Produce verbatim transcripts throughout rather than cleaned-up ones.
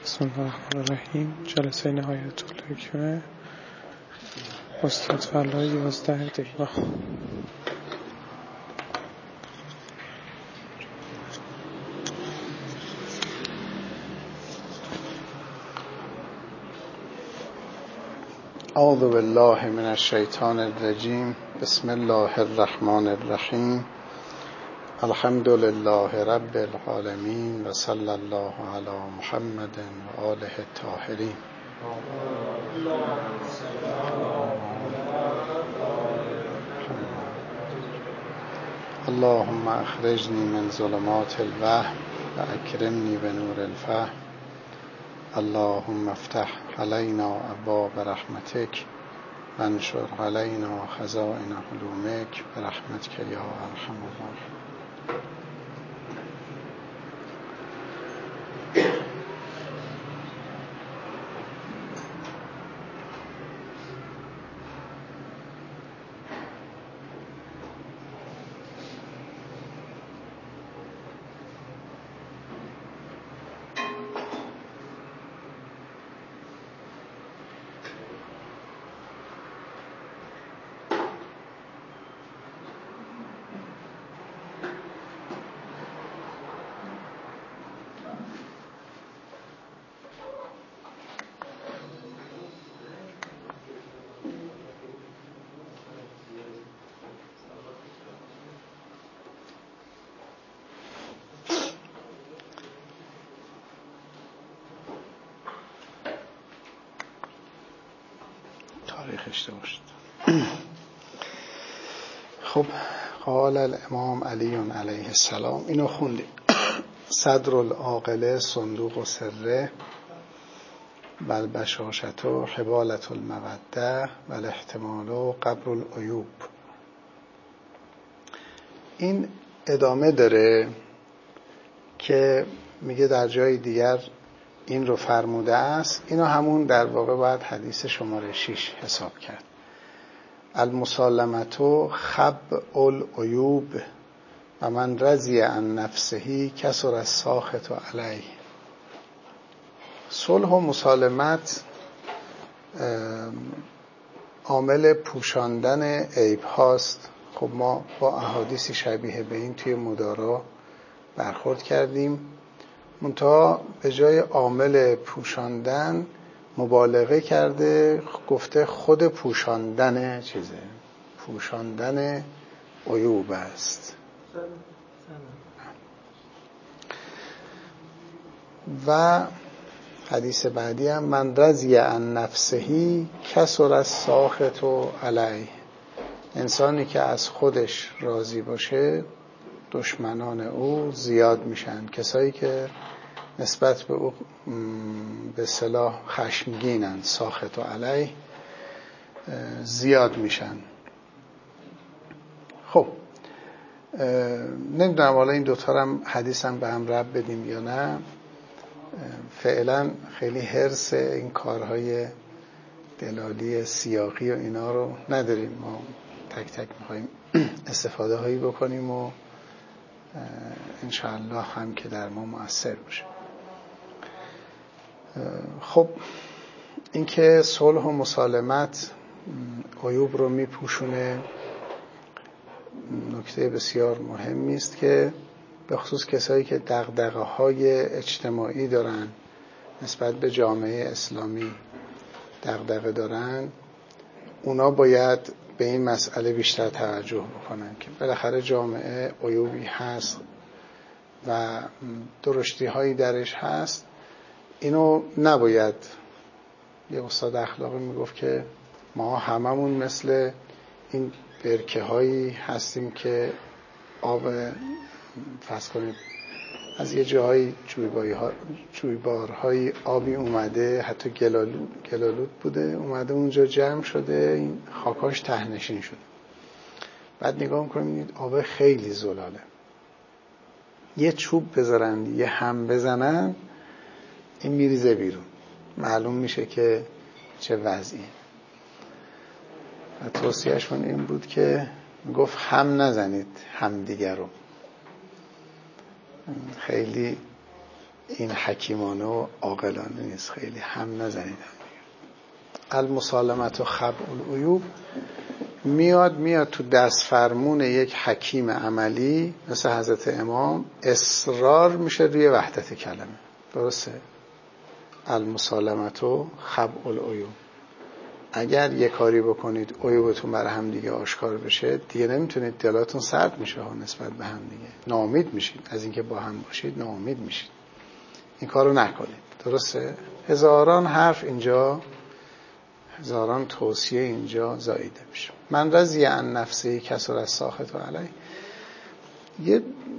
بسم الله الرحمن الرحیم. جلسه نهایت الحکمه استاد فلا یازده دقیقه. اعوذ بالله من الشیطان الرجیم. بسم الله الرحمن الرحیم. الحمد لله رب العالمین و صلی الله علی محمد و آله الطاهرین. اللهم اخرجنی من ظلمات الوهم و اکرمنی بنور الفهم. اللهم افتح علینا ابواب رحمتک و انشر علینا خزائن علومک برحمتک یا ارحم الراحمین. تاریخش داشت. خب قال الامام علی علیه السلام، اینو خوندیم. صدر العاقله صندوق و سره بل بشاشت و حبالت الموده و الاحتمال و قبر العیوب. این ادامه داره که میگه در جای دیگر این رو فرموده است. اینو همون در واقع باید حدیث شماره شش حساب کرد. المسالمتو خبء العیوب و من رضی عن نفسه کسر الساخط علیه. صلح و مسالمت عامل پوشاندن عیب هاست. خب ما با احادیث شبیه به این توی مدارا برخورد کردیم، منتها به جای عامل پوشاندن مبالغه کرده، گفته خود پوشاندن چیزه، پوشاندن عیوب است. و حدیث بعدی هم من رضی عن نفسهی کسر الساخط علیه. انسانی که از خودش راضی باشه دشمنان او زیاد میشن. کسایی که نسبت به او به اصطلاح خشمگینن، ساخط علیه، زیاد میشن. خب نمیدونم حالا این دوتا هم حدیث هم به هم ربط بدیم یا نه. فعلا خیلی حرص این کارهای دلالی سیاقی و اینا رو نداریم. ما تک تک میخواییم استفاده هایی بکنیم و انشاءالله هم که در ما مؤثر باشه. خب این که صلح و مسالمت عیوب رو میپوشونه نکته بسیار مهمی است که به خصوص کسایی که دغدغه های اجتماعی دارن، نسبت به جامعه اسلامی دغدغه دارن، اونا باید به این مسئله بیشتر توجه بکنن که بالاخره جامعه عیوبی هست و درشتی هایی درش هست. اینو نباید، یه استاد اخلاقی میگفت که ما هممون مثل این برکه هایی هستیم که آب فرض کنید از یه جایی جویبارهای آبی اومده، حتی گلالود گلالود بوده، اومده اونجا جمع شده، این خاکاش تهنشین شده. بعد نگاه میکنید آب خیلی زلاله، یه چوب بذارن یه هم بزنن این میریزه بیرون، معلوم میشه که چه وضعیه. و توصیهشون این بود که گفت هم نزنید هم دیگر رو. خیلی این حکیمانه و عاقلانه نیست. خیلی هم نزنید. المسالمت و خبع العیوب میاد میاد تو دست فرمون یک حکیم عملی مثل حضرت امام، اصرار میشه روی وحدت کلمه. درسته؟ المسالمت و خبع العیوب، اگر یه کاری بکنید عیوبتون برای هم دیگه آشکار بشه، دیگه نمیتونید، دلاتون سرد میشه ها نسبت به هم دیگه، ناامید میشید از اینکه با هم باشید، ناامید میشید. این کارو نکنید. درسته؟ هزاران حرف اینجا، هزاران توصیه اینجا زاییده میشه. من رضی عن نفسه کسر از ساخط و علی، یه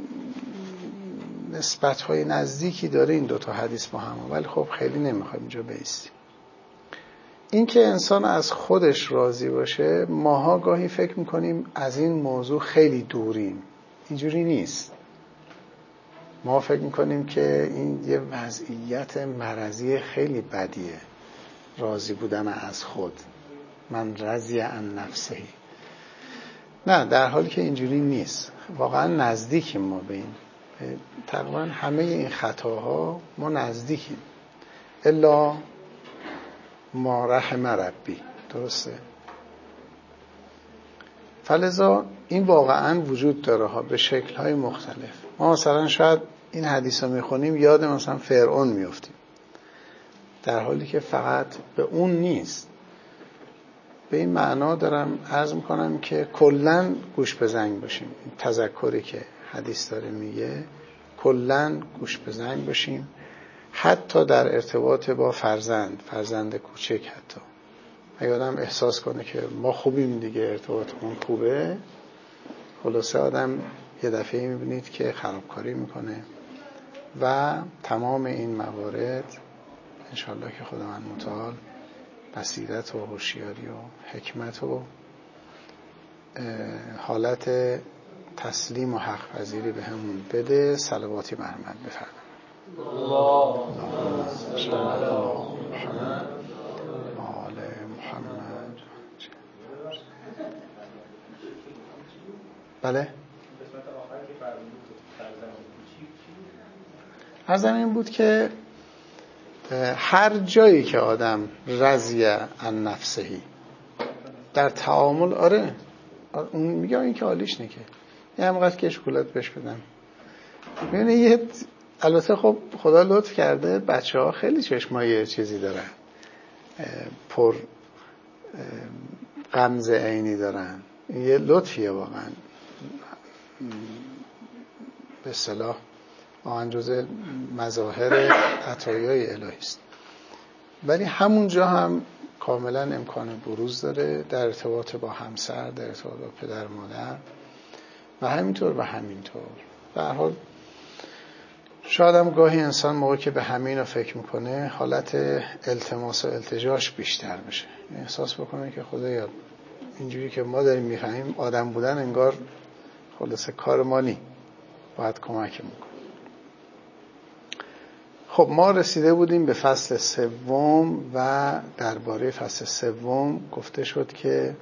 نسبت های نزدیکی داره این دوتا حدیث با هم، ولی خب خیلی نمیخوایم اینجا بیستیم. این که انسان از خودش راضی باشه، ماها گاهی فکر میکنیم از این موضوع خیلی دوریم. اینجوری نیست. ما فکر میکنیم که این یه وضعیت مرضی خیلی بدیه، راضی بودن از خود. من رضی عن نفسه. نه، در حالی که اینجوری نیست. واقعا نزدیکیم ما به این. تقریبا همه این خطاها ما نزدیکیم، الا ما رحم ربی. درسته؟ فلذا این واقعا وجود داره ها، به شکل‌های مختلف. ما مثلا شاید این حدیث رو میخونیم یاد مثلا فرعون میفتیم، در حالی که فقط به اون نیست. به این معنا دارم عرض میکنم که کلن گوش به زنگ باشیم. این تذکری که حدیث داره میگه کلن گوش به زنگ باشیم، حتی در ارتباط با فرزند فرزند کوچک. حتی اگه آدم احساس کنه که ما خوبیم دیگه، ارتباطمون خوبه، خلاصه آدم یه دفعه میبینید که خرابکاری میکنه. و تمام این موارد انشالله که خداوند متعال بصیرت و هوشیاری و حکمت و حالت تسلیم و حق پذیری به همون بده. صلواتی محمد بفرمایید. اللهم صل علی محمد آل محمد. بله، از این بود که هر جایی که آدم رضی عن نفسهی در تعامل، آره اون میگه این که حالیش نکه یه همقدر که شکلات بهش بدم. میبینه یه، البته خب خدا لطف کرده بچه ها خیلی چشمای چیزی دارن، پر غمز عینی دارن. یه لطفیه واقعا، به اصطلاح واقعا جزء مظاهر عطایای الهی است. ولی همونجا هم کاملا امکان بروز داره در ارتباط با همسر، در ارتباط با پدر مادر و همینطور و همینطور. به هر حال شاید هم گاهی انسان موقعی که به همین رو فکر میکنه حالت التماس و التجاش بیشتر بشه، احساس بکنه که خدایا اینجوری که ما داریم میفهمیم آدم بودن انگار خلاصه کار ما نی، باید کمک میکنه. خب ما رسیده بودیم به فصل سوم و درباره فصل سوم گفته شد که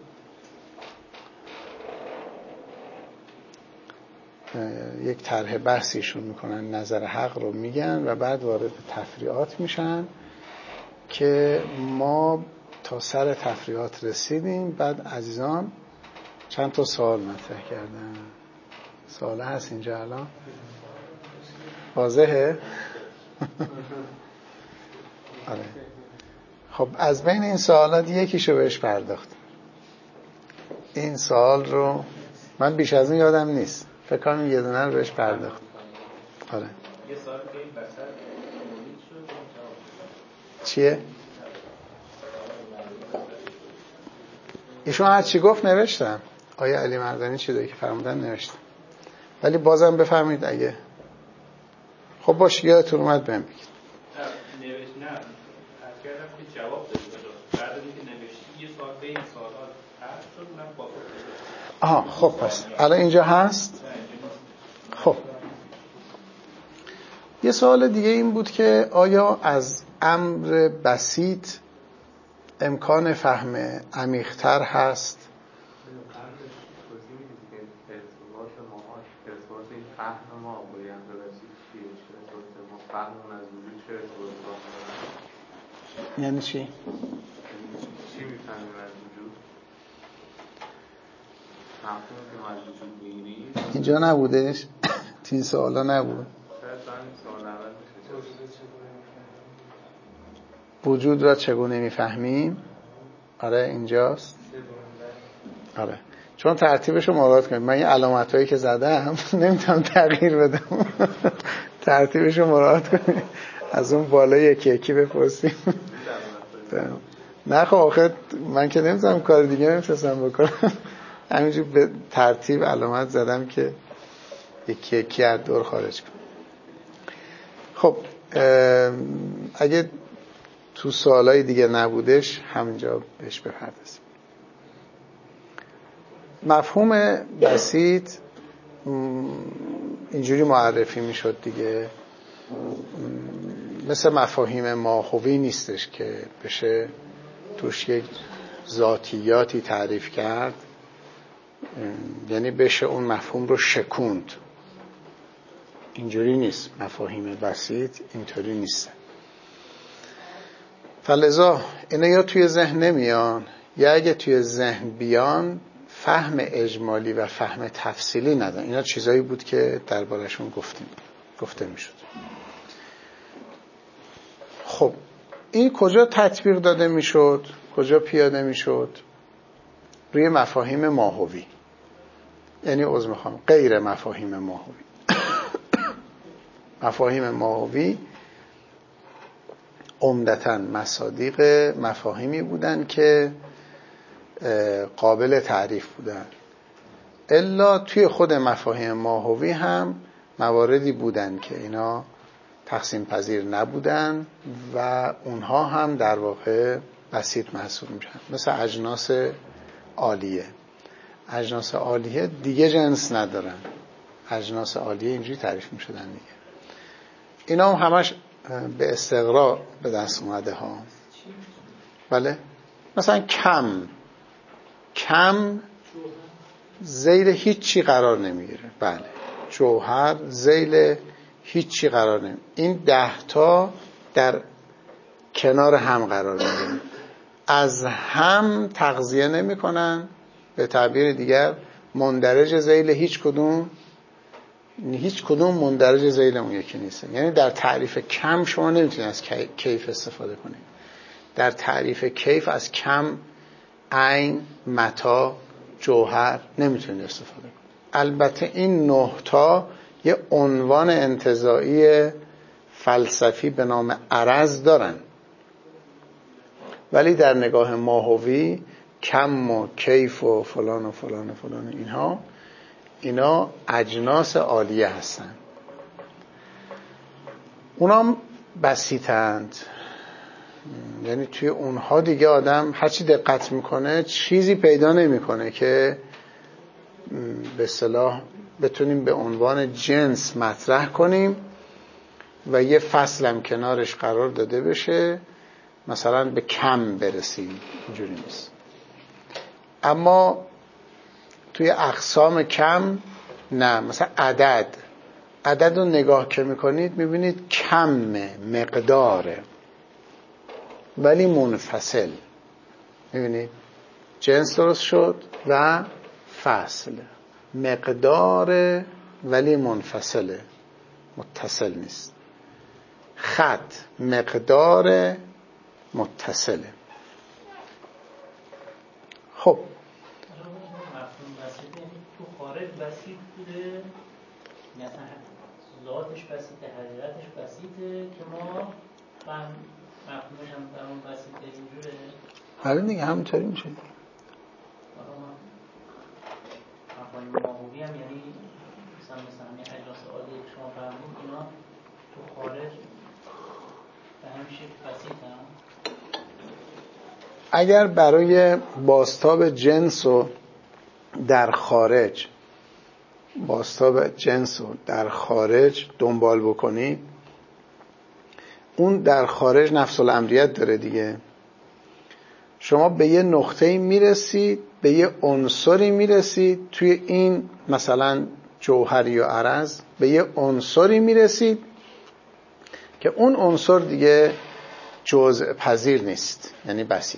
یک طرح بحثیشون میکنن، نظر حق رو میگن و بعد وارد تفریعات میشن که ما تا سر تفریعات رسیدیم. بعد عزیزان چند تا سوال مطرح کردن. سوال هست اینجا الان؟ واضحه؟ آره. خب از بین این سوالات یکیشو بهش پرداخت. این سوال رو من بیش از این یادم نیست، فکر کنم یه دونه رو بهش پرداخت. آره. یه سوال که این بسر امید شد. چیه؟ ایشون هر چی گفت نوشتم. آیا علی مردانی چی داری که فرمودن نوشتم. ولی بازم بفرمایید اگه خب باشه یادتون اومد بهم بگید. نوشت نه. از کردم که جواب دادی بعد از اینکه نوشتی یه سوال به این سوالات حرف شد من با آها خب پس الان اینجا هست. خب یه سوال دیگه این بود که آیا از امر بسیط امکان فهم عمیق‌تر هست؟ فهمون از وجود چه ارتباطی داره؟ یعنی چی؟ چی میفهمیم از وجود؟ مفهومی که ما از وجود میگیریم اینجا نبودش؟ تو این سوالا نبود؟ شاید این سوال اول بشه. وجود را چگونه میفهمیم؟ آره اینجاست. آره چون ترتیبش رو مراعات کنید. من این علامت هایی که زدم نمیتونم تغییر بدم. ترتیبش رو مراعات کنید. از اون بالا یکی یکی بپرسیم. نه خب آخه من که نمیتونم کار دیگه نمیتونم بکنم. همینجور به ترتیب علامت زدم که یکی یکی از دور خارج کنم. خب اگه تو سوالای دیگه نبودش همینجا بهش بپردازیم. مفهوم بسیط اینجوری معرفی میشد دیگه، مثل مفاهیم ماهوی نیستش که بشه توش یک ذاتیاتی تعریف کرد، یعنی بشه اون مفهوم رو شکوند. اینجوری نیست، مفاهیم بسیط اینطوری نیست. فلذا اینا یا توی ذهن نمیان یا اگه توی ذهن بیان فهم اجمالی و فهم تفصیلی ندن. اینا چیزایی بود که دربارشون گفتیم گفته میشد. خب این کجا تطبیق داده میشد؟ کجا پیاده میشد؟ روی مفاهیم ماهوی، یعنی عذر میخوام غیر مفاهیم ماهوی. مفاهیم ماهوی عمدتاً مصادیق مفاهیمی بودن که قابل تعریف بودن. الا توی خود مفاهیم ماهوی هم مواردی بودن که اینا تقسیم پذیر نبودن و اونها هم در واقع بسیط محسوب میشن، مثل اجناس عالیه. اجناس عالیه دیگه جنس ندارن، اجناس عالیه اینجوری تعریف میشدن دیگه. اینا هم همش به استقراء به دست اومده ها. بله مثلا کم کم ذیل هیچی قرار نمیگیره. بله جوهر ذیل هیچی قرار نمیگیره. این ده تا در کنار هم قرار میگیره، از هم تغذیه نمی کنن. به تعبیر دیگر مندرج ذیل هیچ کدوم هیچ کدوم مندرج ذیل اون یکی نیست. یعنی در تعریف کم شما نمیتونید از کیف استفاده کنید. در تعریف کیف از کم، عین، متا، جوهر نمیتونید استفاده کنید. البته این نه تا یه عنوان انتزاعی فلسفی به نام عرض دارن، ولی در نگاه ماهوی کم و کیف و فلان و فلان و فلان اینها اینا اجناس عالیه هستن. اونام بسیطند، یعنی توی اونها دیگه آدم هرچی دقت میکنه چیزی پیدا نمیکنه که به اصطلاح بتونیم به عنوان جنس مطرح کنیم و یه فصلم کنارش قرار داده بشه مثلا به کم برسیم. اینجوری نیست. اما توی اقسام کم نه، مثلا عدد عدد رو نگاه که میکنید میبینید کم مقداره ولی منفصل. میبینید جنس درست شد و فصل، مقدار ولی منفصله، متصل نیست. خط مقدار متصله. خب تو خارج بسیط بوده، مثلا ذاتش بسیطه، حقیقتش بسیطه که ما فهم مفهومش هم در اون بسیطه اینجوره. آره دیگه همینطوری میشه. مفاهیم ماهوی هم یعنی مثلا مثلا همین اجناس عالیه که شما فهمید اینا تو خارج به همین شکل بسیطه هم. اگر برای بازتاب جنس و در خارج بازتاب جنس رو در خارج دنبال بکنی، اون در خارج نفس الامریت داره دیگه. شما به یه نقطه‌ای میرسید، به یه عنصری میرسید توی این مثلا جوهری و عرض، به یه عنصری میرسید که اون عنصر دیگه جزء پذیر نیست، یعنی بسیط.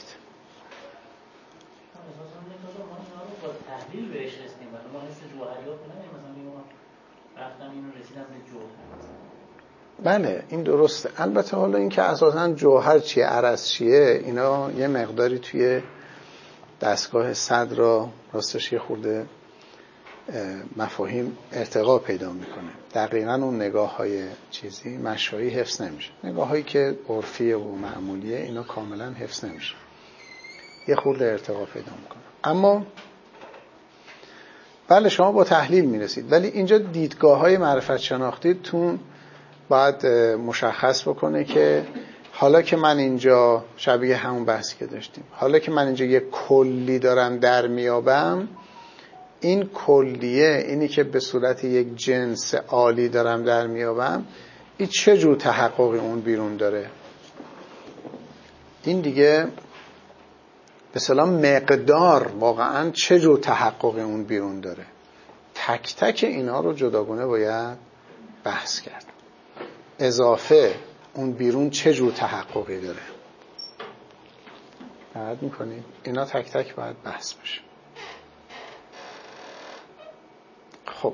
تحلیل بهش رسیدیم، ولی ما حس جوهریات نداریم، مثلا ما رفتم اینو رسیدم به جوهر. بله این درسته. البته حالا این که اساساً جوهر چیه، عرض چیه، اینا یه مقداری توی دستگاه صدر را راستش یه خورده مفاهیم ارتقا پیدا میکنه. دقیقاً اون نگاه های چیزی مشایی حفظ نمیشه، نگاه هایی که عرفیه و معمولیه اینا کاملا حفظ نمیشه، یه خورده ارتقا پیدا میکنه. اما بله شما با تحلیل میرسید، ولی اینجا دیدگاه های معرفت شناختیتون باید مشخص بکنه که حالا که من اینجا شبیه همون بحثی که داشتیم، حالا که من اینجا یه کلی دارم در میابم، این کلیه، اینی که به صورت یک جنس عالی دارم در میابم، این چه جور تحققی اون بیرون داره؟ این دیگه به اصطلاح مقدار واقعا چه جور تحققی اون بیرون داره. تک تک اینا رو جداگونه باید بحث کرد. اضافه اون بیرون چه جور تحققی داره، دقت میکنید؟ اینا تک تک باید بحث بشه. خب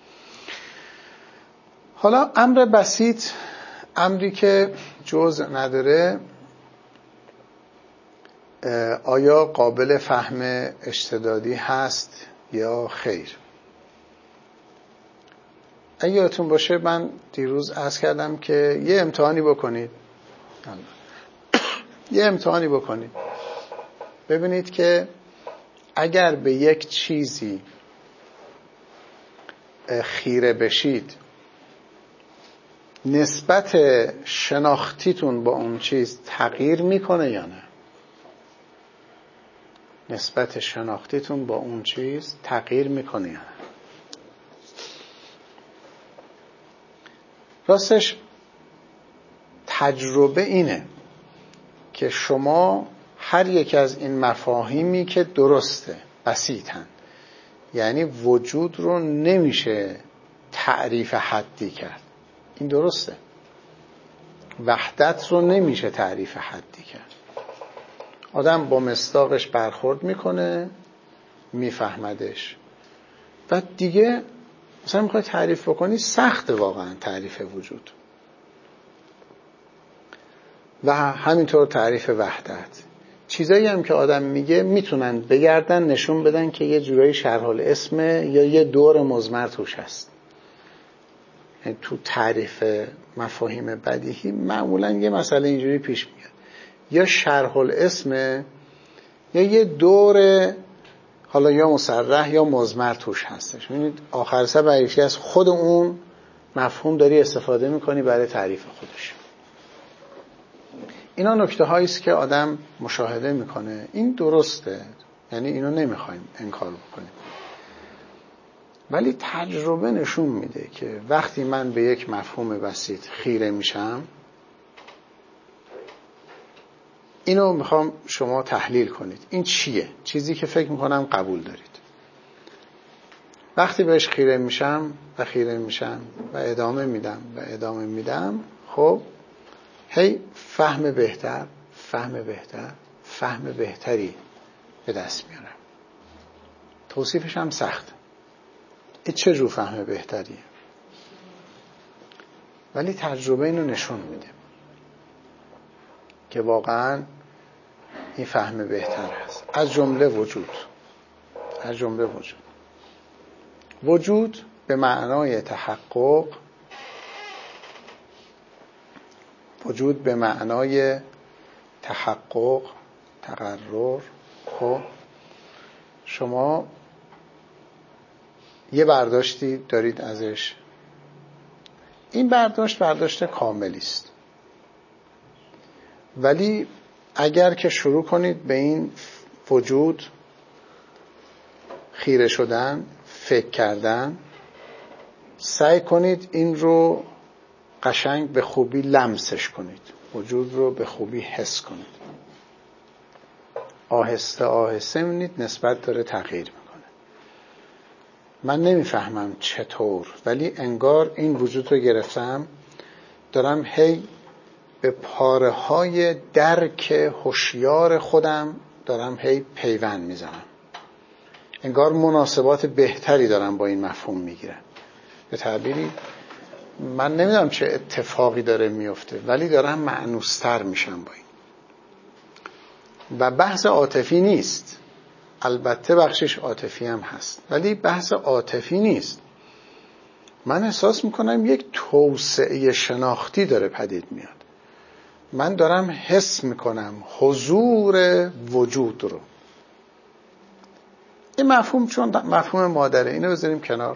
حالا امر بسیط، امری که جزء نداره، آیا قابل فهم اشتدادی هست یا خیر؟ اگه یادتون باشه من دیروز عرض کردم که یه امتحانی بکنید یه امتحانی بکنید ببینید که اگر به یک چیزی خیره بشید، نسبت شناختیتون با اون چیز تغییر میکنه یا نه؟ نسبت شناختیتون با اون چیز تغییر میکنه یا نه؟ راستش تجربه اینه که شما هر یک از این مفاهیمی که درسته بسیطن، یعنی وجود رو نمیشه تعریف حدی کرد، این درسته. وحدت رو نمیشه تعریف حدی کرد. آدم با مصداقش برخورد میکنه، میفهمدش، و دیگه مثلا میخوای تعریف بکنی سخت واقعا تعریف وجود. و همینطور تعریف وحدت. چیزایی هم که آدم میگه میتونن بگردن نشون بدن که یه جورایی شرح الاسمه یا یه دور مضمر توش هست. یعنی تو تعریف مفاهیم بدیهی معمولا یه مسئله اینجوری پیش میاد، یا شرح الاسمه یا یه دور حالا یا مصرح یا مضمر توش هستش. می‌بینید آخر سر برایشی از خود اون مفهوم داری استفاده میکنی برای تعریف خودش. اینا نکته هایی است که آدم مشاهده میکنه. این درسته، یعنی اینو نمیخوایم انکار بکنیم، ولی تجربه نشون میده که وقتی من به یک مفهوم بسیط خیره میشم، اینو میخوام شما تحلیل کنید. این چیه؟ چیزی که فکر میکنم قبول دارید. وقتی بهش خیره میشم و خیره میشم و ادامه میدم و ادامه میدم، خب هی فهم بهتر فهم بهتر فهم بهتری به دست میارم. توصیفش هم سخت. این چه جور فهم بهتریه؟ ولی تجربه اینو نشون میده که واقعا این فهم بهتر هست. از جمله وجود از جمله وجود وجود به معنای تحقق، وجود به معنای تحقق، تقرر. خب شما یه برداشتی دارید ازش، این برداشت برداشت کاملی است، ولی اگر که شروع کنید به این وجود خیره شدن، فکر کردن، سعی کنید این رو قشنگ به خوبی لمسش کنید، وجود رو به خوبی حس کنید. آهسته آهسته می‌بینید نسبت داره تغییر میکنه. من نمیفهمم چطور، ولی انگار این وجود رو گرفتم، دارم هی به پاره های درک هوشیار خودم دارم هی پیوند میزنم، انگار مناسبات بهتری دارم با این مفهوم میگیرم. به تعبیری من نمیدونم چه اتفاقی داره میفته، ولی دارم مأنوستر میشم با این. و بحث عاطفی نیست، البته بخشش عاطفی هم هست، ولی بحث عاطفی نیست. من احساس میکنم یک توسعه شناختی داره پدید میاد. من دارم حس میکنم حضور وجود رو. این مفهوم چون مفهوم مادره، اینو بذاریم کنار.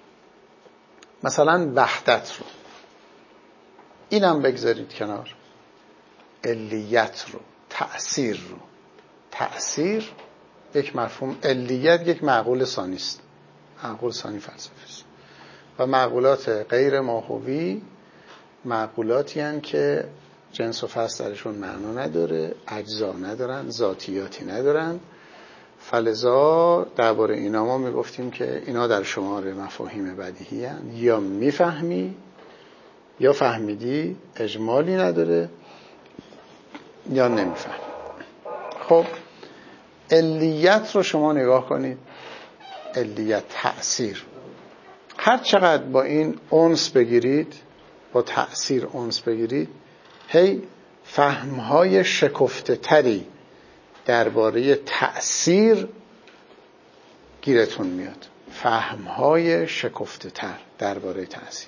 مثلا وحدت رو، اینم بگذارید کنار. علیت رو، تأثیر رو. تأثیر یک مفهوم، علیت یک معقول ثانی است، معقول ثانی فلسفی است. و معقولات غیر ماهوی معقولاتی هستند که جنس و فصل درشون معنا نداره، اجزا ندارن، ذاتیاتی ندارن. فلذا درباره اینا ما میگفتیم که اینا در شمار مفاهیم بدیهی هستند، یا میفهمی یا فهمیدی، اجمالی نداره، یا نمیفهمی. خب علیت رو شما نگاه کنید، علیت تأثیر، هر چقدر با این انس بگیرید، با تأثیر انس بگیرید، هی فهمهای شکفته تری درباره تأثیر گیرتون میاد. فهمهای شکفته تر درباره تأثیر.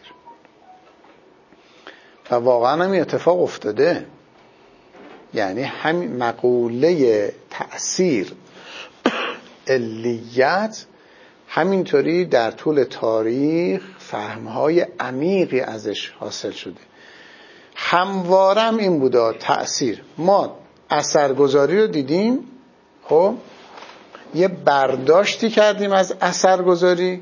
و واقعا هم اتفاق افتاده. یعنی همین مقوله تأثیر، علیت، همینطوری در طول تاریخ فهمهای عمیقی ازش حاصل شده. هموارم این بوده تأثیر. ما اثرگذاری رو دیدیم، خب یه برداشتی کردیم از اثرگذاری،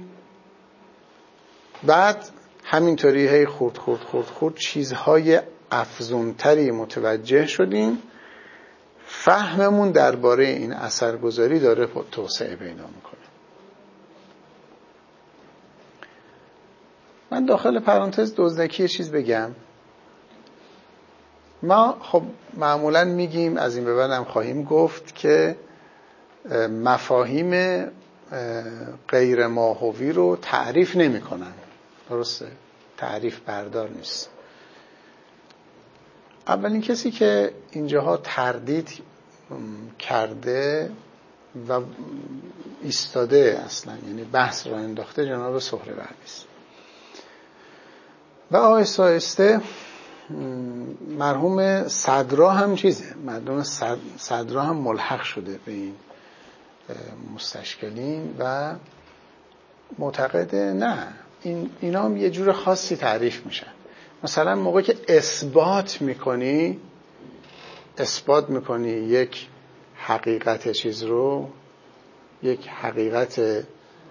بعد همینطوری هی خورد خورد خورد خورد چیزهای افزونتری متوجه شدیم. فهممون درباره این اثرگذاری داره توسعه پیدا میکنه. من داخل پرانتز دزدکی یه چیز بگم. ما خب معمولا میگیم، از این به بعدم خواهیم گفت که مفاهیم غیر ماهوی رو تعریف نمی کنن. درسته؟ تعریف بردار نیست. اولین کسی که اینجاها تردید کرده و ایستاده اصلا، یعنی بحث را انداخته، جناب سهروردی است. و آهسته آهسته مرحوم صدرا هم چیزه، مرحوم صدرا هم ملحق شده به این مستشکلین و معتقده نه، این اینا هم یه جور خاصی تعریف میشن. مثلا موقعی که اثبات میکنی اثبات میکنی یک حقیقت چیز رو، یک حقیقت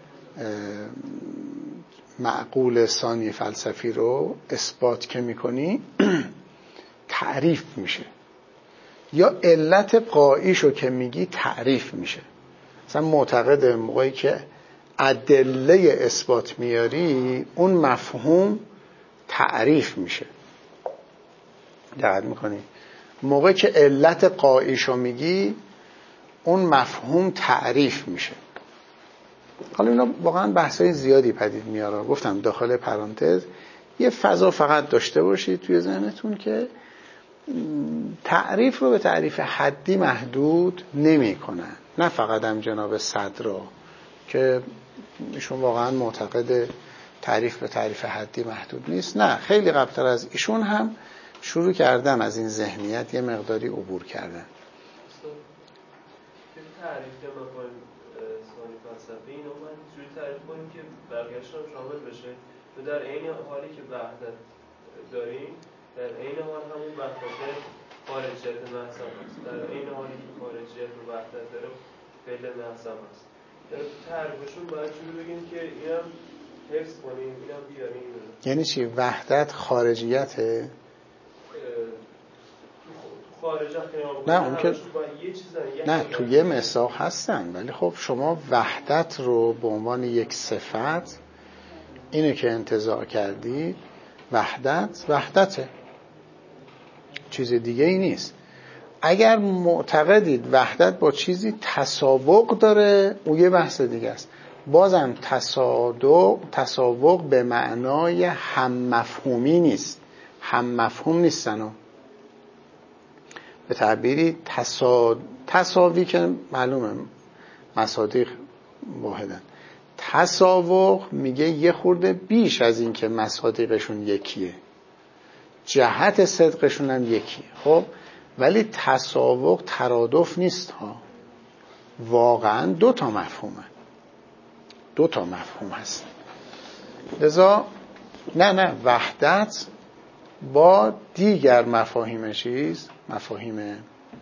معقول ثانی فلسفی رو اثبات که میکنی تعریف میشه، یا علت قاییشو که میگی تعریف میشه. مثلا معتقد موقعی که ادله اثبات میاری، اون مفهوم تعریف میشه. دقت میکنی؟ موقعی که علت قاییشو میگی، اون مفهوم تعریف میشه. حالا اینا واقعا بحثای زیادی پدید میاره. گفتم داخل پرانتز یه فضا فقط داشته باشید توی ذهنتون که تعریف رو به تعریف حدی محدود نمی کنن. نه فقط هم جناب صدرا که ایشون واقعا معتقد تعریف به تعریف حدی محدود نیست، نه، خیلی قبلتر از ایشون هم شروع کردن از این ذهنیت یه مقداری عبور کردن. تعریف که مفاهیم ثانی فلسفی اینو من جوری تعریف کنیم که بقیه‌اش هم شامل بشه، و در عین حالی که وحدت داریم، در عین حال همون وحدت خارجیت محض هست، در عین حالی که خارجیت و وحدت داره فعل محض هست. تعریفشون باید جوری بگیم که اینم حفظ کنیم، اینم بیاریم. یعنی چی؟ وحدت خارجیته؟ نه اون که نه، تو یه مساق هستن، ولی خب شما وحدت رو به عنوان یک صفت، اینه که انتزاع کردی، وحدت وحدته. چیز دیگه ای نیست. اگر معتقدید وحدت با چیزی تسابق داره، اون یه بحث دیگه است. بازم تصادق تسابق به معنای هم مفهومی نیست، هم مفهوم نیستن. به تعبیری تصا... تساوی که معلومه مصادیق واحدن، تساوق میگه یه خورده بیش از این که مصادیقشون یکیه، جهت صدقشون هم یکیه. خب ولی تساوق ترادف نیست ها، واقعا دو تا مفهومه، دو تا مفهوم هست. لذا نه نه وحدت با دیگر مفاهیم چیز، مفاهیم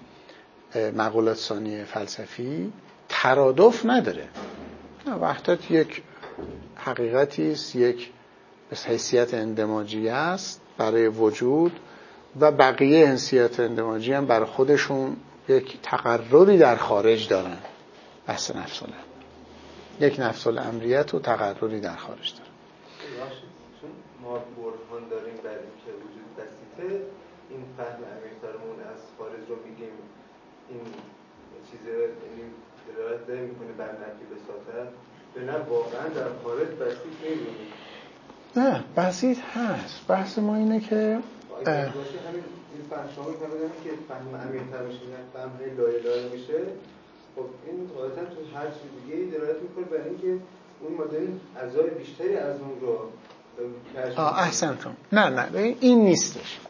مقولات ثانی فلسفی ترادف نداره. وحدت یک حقیقتی است، یک به حیثیت اندماجی است برای وجود و بقیه حیثیت اندماجی هم برای خودشون یک تقرری در خارج دارن. بحث نفس الامر، یک نفس الامریت و تقرری در خارج دارن. چون ما برهان داریم بر اینکه وجود بسیطه، این فهم عمیق‌ترمون از خارج رو میگیم این چیزه، یعنی دلالت نمی‌کنه بر نفی بساطت، به نه واقعا در خارج بسیط نمی‌بینیم. نه بسیط هست. بحث ما اینه که اگه باشه همین این فهم شما می‌فهمید که فهم عمیق‌تر میشه، نه فهم هی لایه لایه میشه. خب این غالباً تو هر چیز دیگه‌ای دلالت می‌کنه بر اینکه اون ما داریم اجزای بیشتری از اون رو کشف. آه احسنتون. نه نه این نیستش.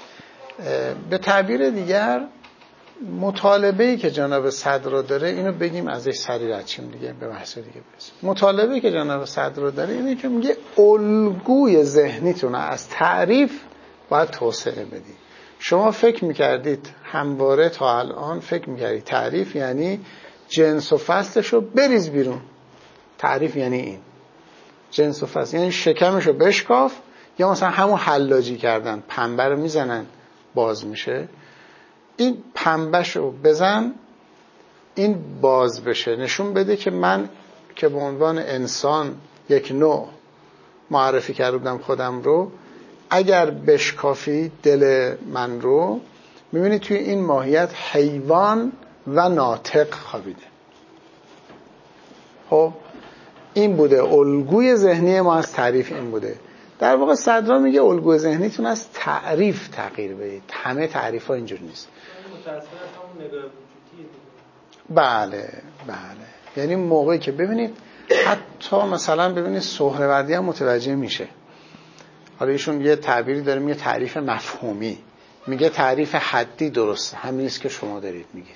به تعبیر دیگر مطالبه‌ای که جناب صدرا داره، اینو بگیم ازش سری رد شیم دیگه، به بحث دیگه برسیم. مطالبه‌ای که جناب صدرا داره اینه که میگه الگوی ذهنیتون از تعریف باید توسعه بدید. شما فکر میکردید همواره تا الان فکر میکردید تعریف یعنی جنس و فصلشو بریز بیرون. تعریف یعنی این جنس و فصل، یعنی شکمشو بشکاف، یا مثلا همون حلاجی کردن، پنبه رو میزنن باز میشه، این پنبهشو بزن این باز بشه، نشون بده که من که به عنوان انسان یک نوع معرفی کردم خودم رو، اگر بشکافی دل من رو میبینی توی این ماهیت حیوان و ناطق خوابیده. خب این بوده الگوی ذهنی ما از تعریف، این بوده. در واقع صدرا میگه الگوی ذهنیتون از تعریف تغییر بدید. همه تعریف ها اینجور نیست. بله بله، یعنی موقعی که ببینید حتی مثلا ببینید سهروردی هم متوجه میشه. حالا ایشون یه تعبیری داره میگه تعریف مفهومی، میگه تعریف حدی درسته، همین است که شما دارید میگید.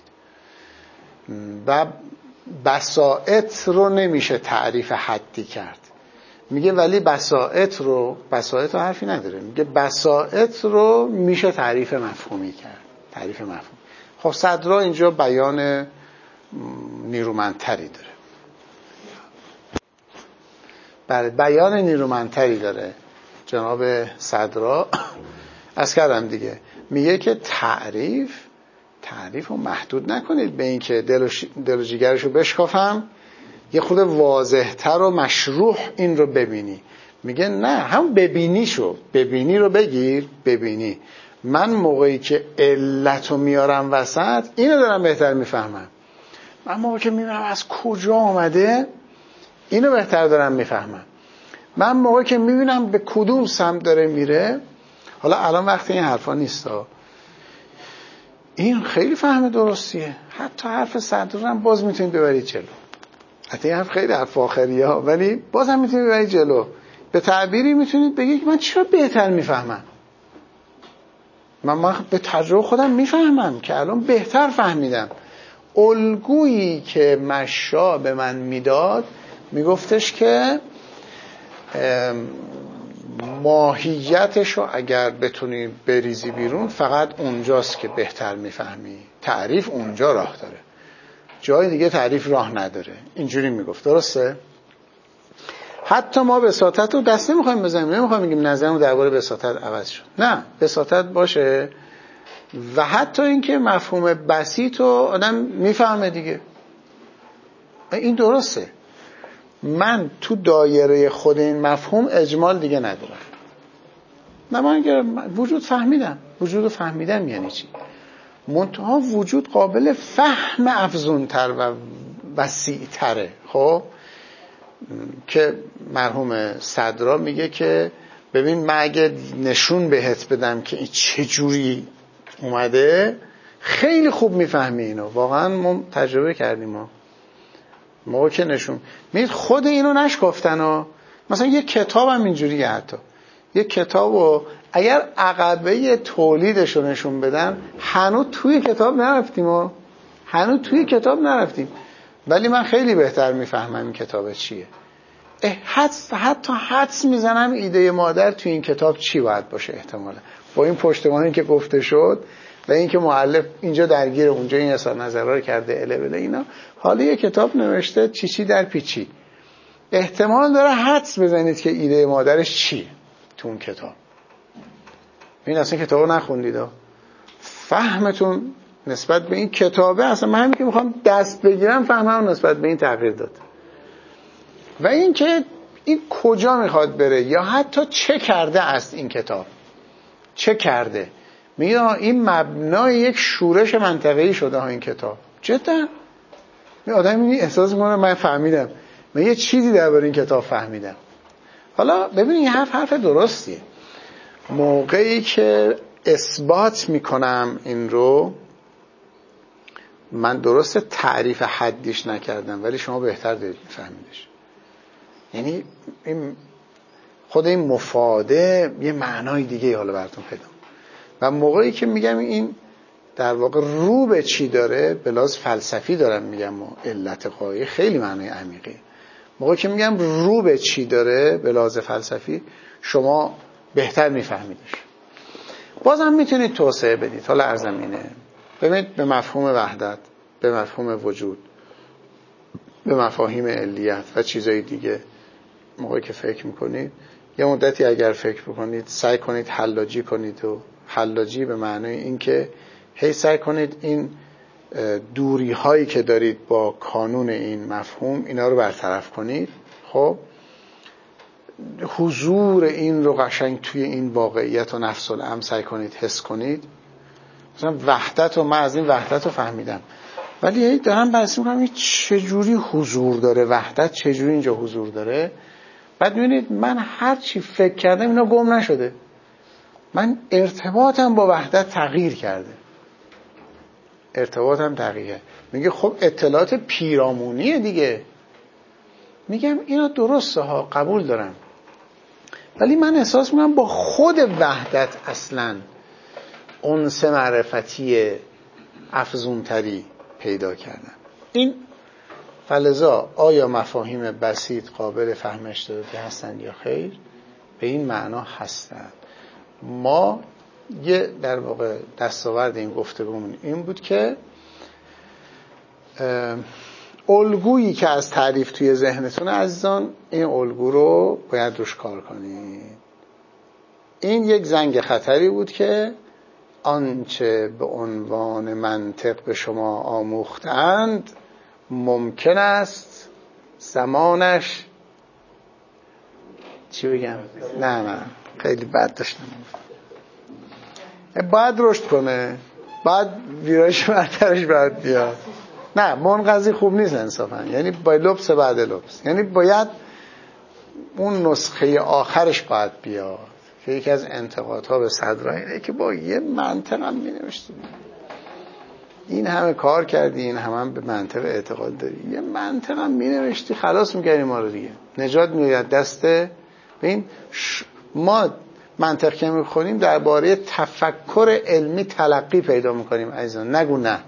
و بساطت رو نمیشه تعریف حدی کرد، میگه ولی بساطت رو، بساطت رو حرفی نداره، میگه بساطت رو میشه تعریف مفهومی کرد. تعریف مفهوم. خب صدرا اینجا بیان نیرومندتری داره، بله بیان نیرومندتری داره جناب صدرا. از کردم دیگه، میگه که تعریف تعریف رو محدود نکنید به این که دل و, ش... دل و جیگرش رو بشکافم، یه خود واضحتر و مشروح این رو ببینی. میگه نه، هم ببینیشو، ببینی رو بگیر، ببینی. من موقعی که علت رو میارم وسط، اینو دارم بهتر میفهمم. من موقعی که میبینم از کجا آمده، اینو بهتر دارم میفهمم. من موقعی که میبینم به کدوم سمت داره میره، حالا الان وقت این حرفا نیستا، این خیلی فهم درستیه. حتی حرف صدرا هم باز میتونید ببرید جلو. حتی این حرف خیلی حرف آخریه ها، ولی باز هم میتونید ببرید جلو. به تعبیری میتونید بگید من چرا بهتر میفهمم. من, من به تجربه خودم میفهمم که الان بهتر فهمیدم. الگویی که مشا به من میداد میگفتش که ماهیتشو اگر بتونی بریزی بیرون فقط اونجاست که بهتر میفهمی. تعریف اونجا راه داره، جای دیگه تعریف راه نداره. اینجوری میگفت، درسته؟ حتی ما بساطت رو دست نمیخوایم بزنیم، نمیخوایم بگیم نظرمون درباره بساطت عوض شد، نه، بساطت باشه. و حتی اینکه مفهوم بسیط رو آدم میفهمه دیگه، این درسته. من تو دایره خود این مفهوم اجمال دیگه ندارم. نه من وجود فهمیدم. وجود رو فهمیدم یعنی چی؟ منتها وجود قابل فهم افزونتر و وسیعتره. خب که مرحوم صدرا میگه که ببین من اگه نشون بهت بدم که این چه جوری اومده خیلی خوب میفهمی اینو. واقعا ما تجربه کردیم. ما موقع که نشون میید خود اینو نشکفتن ها. مثلا یک کتاب هم اینجوریه، حتی یک کتابو اگر عقبه تولیدش رو نشون بدن هنوز توی کتاب نرفتیم ها. هنوز توی کتاب نرفتیم ولی من خیلی بهتر میفهمم این کتاب چیه. حدس حتی حدس میزنم ایده مادر توی این کتاب چی باید باشه احتمالا با این پشتوانی که گفته شد و اینکه مؤلف اینجا درگیر اونجا این اظهار نظرها رو کرده اله بله اینا. حالا یه کتاب نوشته چی چی در پیچی، احتمال داره حدس بزنید که ایده مادرش چیه تو اون کتاب. این اصلا کتابو نخوندید، فهمتون نسبت به این کتابه اصلا من همین که میخوام دست بگیرم فهمم نسبت به این تغییر داد. و این که این کجا میخواد بره یا حتی چه کرده است این کتاب، چه کرده. میگه این مبنای یک شورش منطقه‌ای شده ها این کتاب. جدا این آدم این احساس میکنه من فهمیدم، من یه چیزی درباره این کتاب فهمیدم. حالا ببین این حرف حرف درستیه. موقعی که اثبات میکنم این رو، من درسته تعریف حدیش نکردم ولی شما بهتر دارید میفهمیدش. یعنی این خود این مفاده یه معنای دیگه حالا براتون پیدا. و موقعی که میگم این در واقع رو به چی داره، به لحاظ فلسفی دارم میگم و علت قایه خیلی معنای عمیقی. موقعی که میگم رو به چی داره به لحاظ فلسفی شما بهتر میفهمیدش. بازم میتونید توسعه بدید. حالا عرضم اینه، ببینید به مفهوم وحدت، به مفهوم وجود، به مفاهیم علیت و چیزای دیگه موقعی که فکر میکنید یه مدتی اگر فکر بکنید سعی کنید حلاجی کنید. و حلاجی به معنای این که هی سعی کنید این دوری هایی که دارید با کانون این مفهوم اینا رو برطرف کنید. خب حضور این رو قشنگ توی این واقعیت و نفس الامر سعی کنید حس کنید. مثلا وحدت رو من از این وحدت رو فهمیدم ولی هی دارم بحث میکنم این چجوری حضور داره، وحدت چجوری اینجا حضور داره. بعد میبینید من هر چی فکر کردم اینا گم نشده، من ارتباطم با وحدت تغییر کرده، ارتباطم تغییره. میگه خب اطلاعات پیرامونیه دیگه. میگم اینا درسته ها، قبول دارم، ولی من احساس میکنم با خود وحدت اصلا انس معرفتی افزونتری پیدا کردم. این فلذا آیا مفاهیم بسیط قابل فهم اشتراکی هستند یا خیر؟ به این معنا هستند. ما یه در واقع دستاورد این گفتگومون این بود که الگویی که از تعریف توی ذهنتون عزیزان، این الگو رو باید روش کار کنید. این یک زنگ خطری بود که آنچه به عنوان منطق به شما آموختند ممکن است زمانش چی بگم؟ نه نه خیلی بد داشتم. باید رشد کنه، باید ویرایش برترش باید بیاد. نه منقضی خوب نیست انصافا، یعنی با لبس بعد لبس، یعنی باید اون نسخه آخرش باید بیاد که یکی از انتقادها به صدرا اینه که با یه منطق هم می نوشتیم این همه کار کردی، این همه هم به منطق اعتقاد داری، یه منطق هم می نوشتی خلاص میکردی ما رو دیگه، نجات میاد دسته. ببین ما منطق که میخونیم درباره تفکر علمی تلقی پیدا میکنیم عزیزان، نگو نه.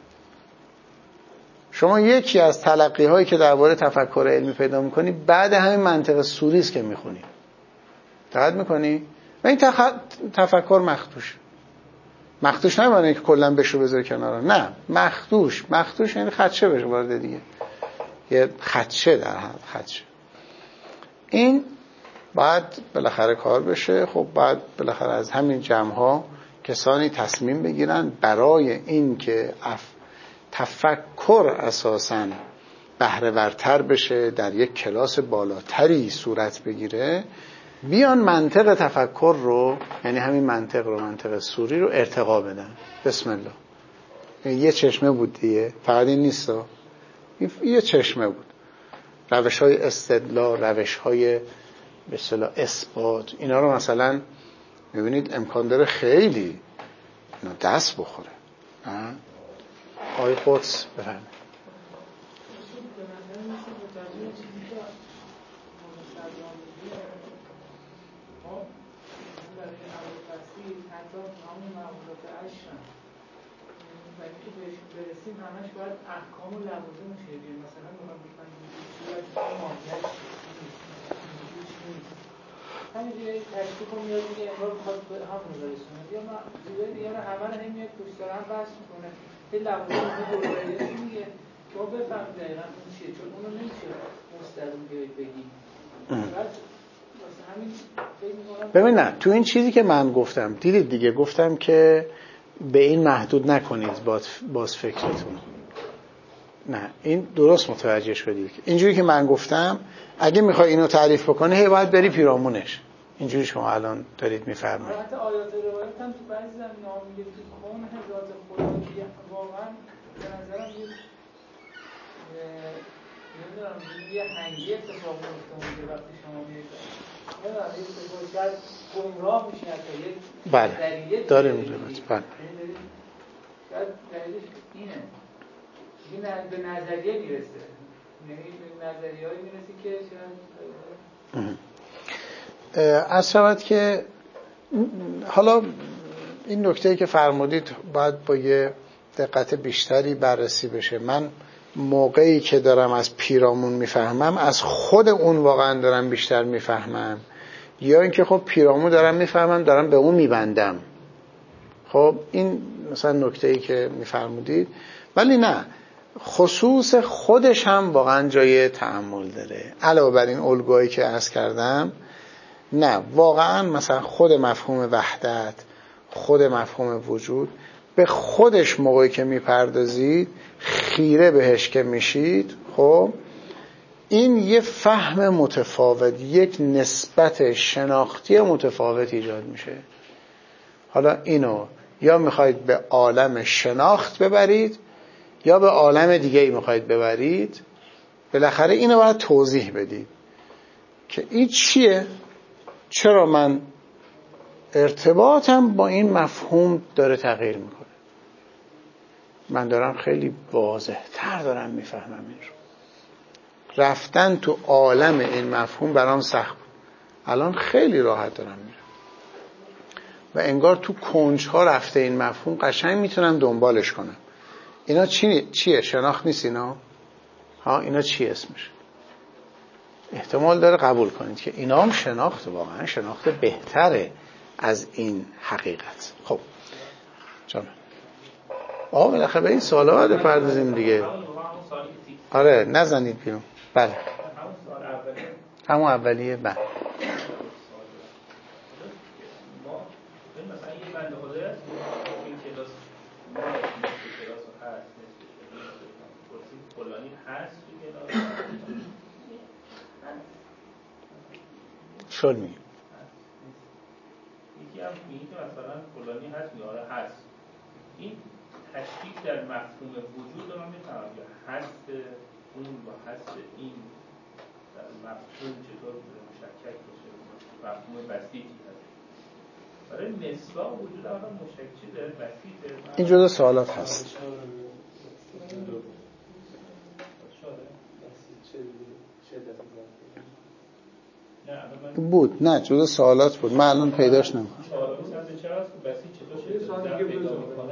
شما یکی از تلقی هایی که درباره تفکر علمی پیدا میکنی بعد همین منطق سوری است که میخونی، دقت میکنی؟ و این تخ... تفکر مخدوش مخدوش نه معنی که کلا بشو بذار کنار، نه مخدوش مخدوش یعنی خدشه بشه وارد دیگه، یه خدشه در حد خدشه. این بعد بالاخره کار بشه. خب بعد بالاخره از همین جمع‌ها کسانی تصمیم بگیرن برای این که اف... تفکر اساساً بهره ورتر بشه، در یک کلاس بالاتری صورت بگیره، بیان منطق تفکر رو، یعنی همین منطق رو، منطق سوری رو ارتقا بدن. بسم الله. یه چشمه بود دیگه، فقط این نیست، یه چشمه بود. روش های استدلال، روش های به اصطلاح اثبات، اینا رو مثلا میبینید امکان داره خیلی اینا دست بخوره. آقای قدس بفرمایید. حتی همون معاملات عشرم و اینکه بهش برسیم همش باید احکام و لوازمش بگیریم. مثلا میخوام بگم صورت ماهیت نیست، همینجوری تشکیک رو میاد میگه انگار میخواد به همون رو برسونه، یا جوری دیگه همه رو هم میاد پشت سر هم بحث میکنه، یه لوازم رو دوروبریاش میگه که ما بفهمیم دقیقا اون چیه، چون اونو نمیشه مستقیم بیایید بگیم. بعد ببین نه، تو این چیزی که من گفتم دیدید دیگه، گفتم که به این محدود نکنید باز, باز فکرتون. نه این درست متوجه شدید. اینجوری که من گفتم اگه میخوای اینو تعریف بکنی هی باید بری پیرامونش. اینجوری شما الان دارید میفرمایید. حتی آیات روایت هم تو بعضی زمینه‌ها میگه که کون ذات خدا واقعا به نظرم یه نمیدونم یه هنگی اتفاق میفته اونجا وقتی شما میگید نمیدونم یه اتفاق شاید گمراه میشه حتی یه بله دلیل داره میگه بله شاید دلیلش اینه این به نظریه میرسه، یعنی به نظریه‌ای میرسی که شاید از شود که حالا این نکته‌ای که فرمودید باید با یه دقت بیشتری بررسی بشه. من موقعی که دارم از پیرامون میفهمم از خود اون واقعا دارم بیشتر میفهمم، یا اینکه خب پیرامون دارم میفهمم دارم به اون میبندم. خب این مثلا نکته‌ای که میفرمودید، ولی نه خصوص خودش هم واقعا جای تأمل داره. علاوه بر این الگویی که عرض کردم، نه واقعا مثلا خود مفهوم وحدت، خود مفهوم وجود به خودش موقعی که میپردازید خیره بهش که میشید، خب این یه فهم متفاوت، یک نسبت شناختی متفاوت ایجاد میشه. حالا اینو یا میخواید به عالم شناخت ببرید یا به عالم دیگه ای میخواید ببرید، بالاخره اینو باید توضیح بدید که این چیه، چرا من ارتباطم با این مفهوم داره تغییر میکنه. من دارم خیلی واضح تر دارم میفهمم این رو. رفتن تو عالم این مفهوم برام سخت بود، الان خیلی راحت دارم میرم و انگار تو کنج‌ها رفته این مفهوم قشنگ میتونم دنبالش کنم. اینا چی چیه؟ شناخت نیست اینا؟ ها اینا چی اسمش؟ احتمال داره قبول کنید که اینا هم شناخت، واقعا شناخت بهتره از این حقیقت. خب جان آقا بالاخره به این سوالا باید بپردازیم دیگه. آره نزنید بیرون. بله همون اولیه. بله مثلا یه بنده خدایی هست این کلاس ما نصف کلاس هست، نصفش پرسید فلانی هست تو کلاس شد میگه یکی هم میگه که مثلا فلانی هست میاره هست. این تشکیک در مفهوم وجود رو من میتونم یا هست اون و هست این در مفهوم چطور مشکک باشه، مفهوم بسیطی هست برای مصداق وجود آنها مشکل داره بسیطه. این جزء سوالات هست. بود نه جزء سوالات بود، من الان پیداش نمی‌کنم. چهارمی سمت چپ است که بسیط چطور شده در پیدا می‌کنه.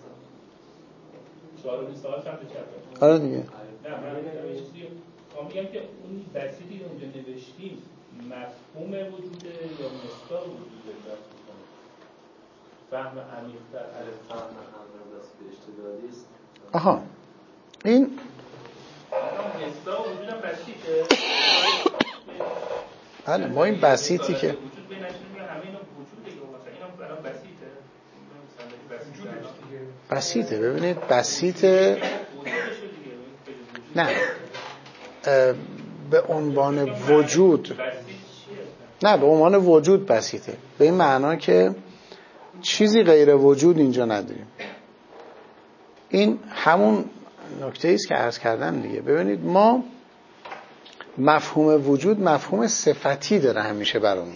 چهارمی سوال سمت چپ. آره دیگه. نه من میگم که اون بسیطی که اونجا نوشتیم مفهوم وجوده یا مصداق وجوده درست می‌کنه. فهم عمیق‌تر از فهم عمیق بسیط اشتدادی است. آها این مصداق وجودم بسیطه. بله ما این بسیطی که وجود بینش میگه همه اینا وجوده که مثلا اینا برام بسیطه. بسیطه ببینید بسیطه نه به عنوان وجود نه به عنوان وجود بسیطه، به این معنا که چیزی غیر وجود اینجا نداریم. این همون نکته ایست که عرض کردم دیگه. ببینید ما مفهوم وجود مفهوم صفتی داره همیشه برامون،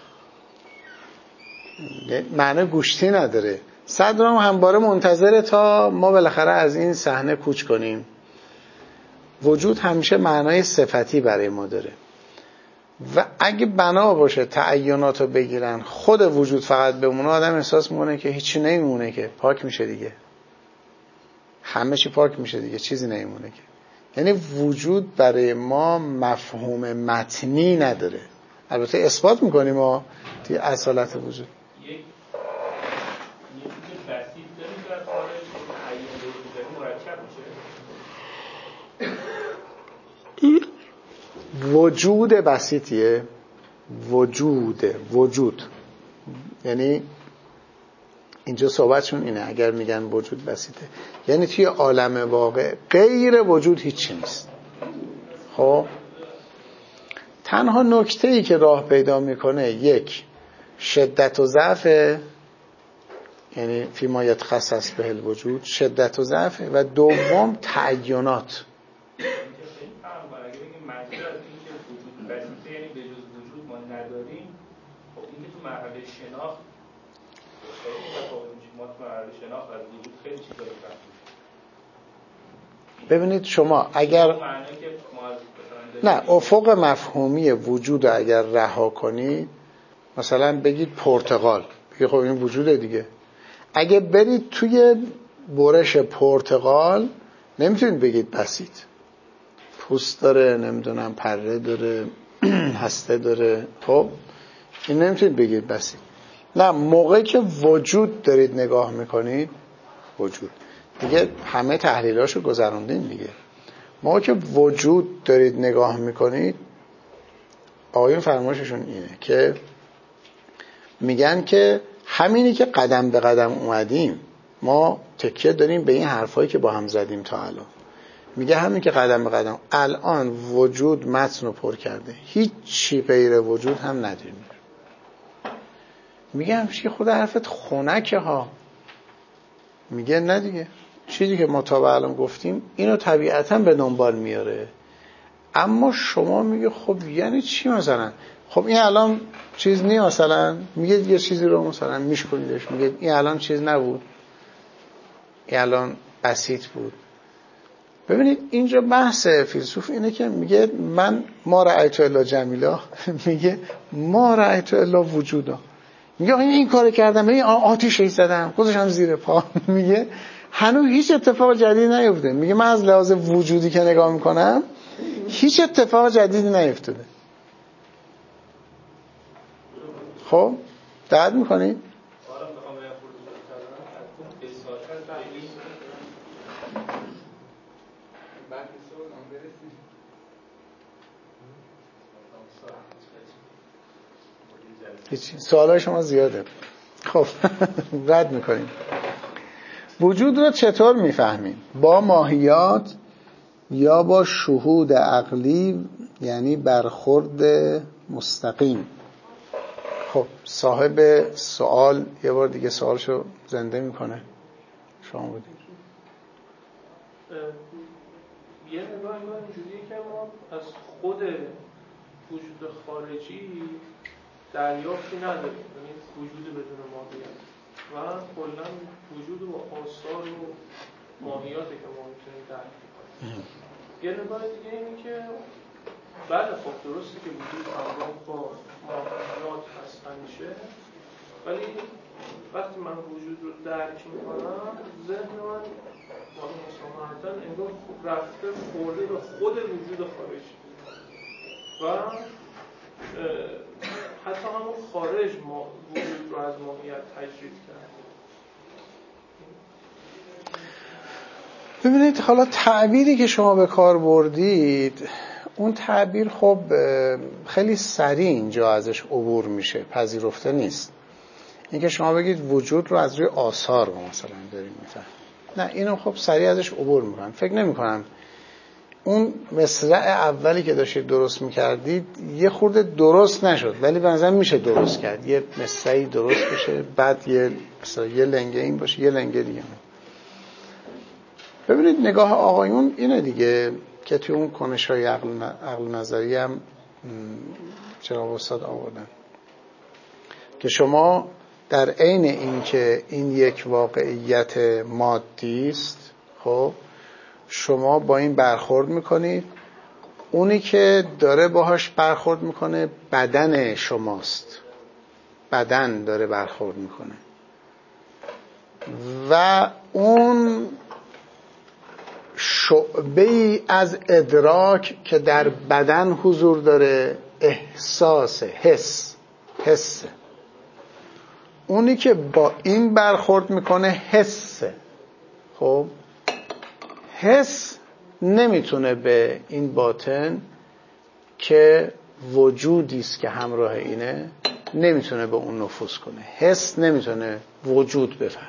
معنی گوشتی نداره. صدرام همواره منتظره تا ما بالاخره از این صحنه کوچ کنیم. وجود همیشه معنای صفتی برای ما داره و اگه بنا باشه تعینات رو بگیرن خود وجود فقط بمونه، آدم احساس میکنه که هیچی نمیمونه، که پاک میشه دیگه، همه چی پاک میشه دیگه، چیزی نمیمونه که. یعنی وجود برای ما مفهوم متنی نداره. البته اثبات میکنیم ما توی اصالت وجود. یک چیز بسیط داریم در خارج تعیین وجود مرکب میشه. وجود بسیطیه، وجود وجود یعنی اینجا صحبتشون اینه، اگر میگن وجود بسیطه یعنی توی عالم واقع غیر وجود هیچی نیست. خب تنها نکته‌ای که راه پیدا میکنه یک شدت و ضعف، یعنی فی ما یتخصص به الوجود، شدت و ضعف، و دوم تعینات. بسیطه یعنی به جز وجود ما نداریم. خب این که تو مرحله شناخت خیلی متفاوت میشه. ما تو مرحله شناخت از وجود خیلی چیزا رو فهمیدیم. ببینید شما اگر نه افق مفهومی وجود رو اگر رها کنید، مثلا بگید پرتقال، بگید خب این وجوده دیگه. اگه برید توی برش پرتقال نمیتونید بگید بسیط، پوست داره، نمیدونم پره داره، هسته داره، خب این نمیتونید بگید بسیط. نه، موقعی که وجود دارید نگاه میکنید، وجود دیگه همه تحلیلاشو گذروندین دیگه. موقعی که وجود دارید نگاه میکنید، آقایون فرمایششون اینه که میگن که همینی که قدم به قدم اومدیم، ما تکیه داریم به این حرفایی که با هم زدیم تا الان. میگه همین که قدم به قدم الان وجود متن رو پر کرده، هیچ چی غیر وجود هم نداریم. میگه همشه خود حرفت خنکه ها. میگه نه دیگه، چیزی که ما تا به الان گفتیم اینو طبیعتا به دنبال میاره. اما شما میگه خب یعنی چی مثلا؟ خب این الان چیز نیست مثلا؟ میگه یه چیزی رو مثلا میشکنیدش، میگه این الان چیز نبود، این الان بسیط بود. ببینید اینجا بحث فیلسوف اینه که میگه من ما رأیت الا جمیلا، میگه ما رأیت الا وجودا. میگه این این کار کردم، این آتیشی زدم، گذاشتم زیر پا. میگه هنوز هیچ اتفاق جدیدی نیفتاده. میگه من از لحاظ وجودی که نگاه میکنم هیچ اتفاق جدیدی نیفتاده. خب دقت میکنید؟ سوالای شما زیاده. خب رد میکنیم. وجود رو چطور میفهمیم؟ با ماهیات یا با شهود عقلی، یعنی برخورد مستقیم؟ خب صاحب سوال یه بار دیگه سوالشو زنده میکنه. شما بودید. یه نگاه انگار اینجوریه که ما از خود وجود خارجی دریافتی نداریم، یعنی وجود بدون ماهیت، و کلا وجود و آثار و ماهیاتی که ما میتونیم درک کنیم. یه نگاه دیگه اینه که بله خب درسته که وجود همراه با ماهیات هستن میشه، ولی وقتی من وجود رو درک میکنم ذهن من مصاحبتا انگار رفته خورده به خود وجود خارجی و حتی همون خارج ما وجود رو از ماهیت تجرید کرد. ببینید حالا تعبیری که شما به کار بردید، اون تعبیر خب خیلی سریع اینجا ازش عبور میشه، پذیرفته نیست. اینکه شما بگید وجود رو از روی آثار رو مثلا داریم میفهم، نه اینو خب سریع ازش عبور میکنن. فکر نمی کنم اون مصرع اولی که داشتید درست میکردید یه خورده درست نشد، ولی به نظر میشه درست کرد. یه مصرعی درست بشه، بعد یه مثلا یه لنگه این باشه، یه لنگه دیگه. ببینید نگاه آقایون اینه دیگه که توی اون کنش‌های عقل عقل نظری هم جناب استاد آوردن که شما در عین این که این یک واقعیت مادی است، خب شما با این برخورد میکنید، اونی که داره باهاش برخورد میکنه بدن شماست، بدن داره برخورد میکنه و اون شعبه‌ای از ادراک که در بدن حضور داره احساس، حس حس اونی که با این برخورد میکنه حسه. خب حس نمیتونه به این باطن که وجودی است که همراه اینه، نمیتونه به اون نفوذ کنه. حس نمیتونه وجود بفهمه.